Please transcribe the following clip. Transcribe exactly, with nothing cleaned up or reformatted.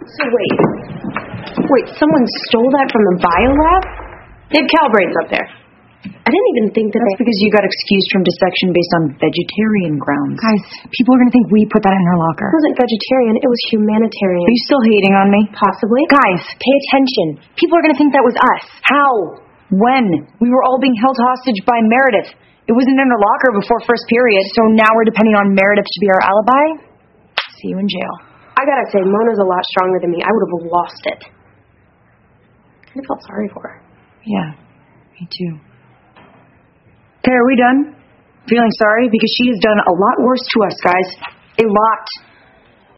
So wait. Wait, someone stole that from the biolab? They have calibrates up there. I didn't even think that That's they... because you got excused from dissection based on vegetarian grounds. Guys, people are going to think we put that in our locker. It wasn't vegetarian, it was humanitarian. Are you still hating on me? Possibly. Guys, pay attention. People are going to think that was us. How? When? We were all being held hostage by Meredith. It wasn't in our locker before first period. So now we're depending on Meredith to be our alibi? See you in jail. I gotta say, Mona's a lot stronger than me. I would have lost it. I kind of felt sorry for her. Yeah, me too. Okay, are we done? Feeling sorry? Because she has done a lot worse to us, guys. A lot.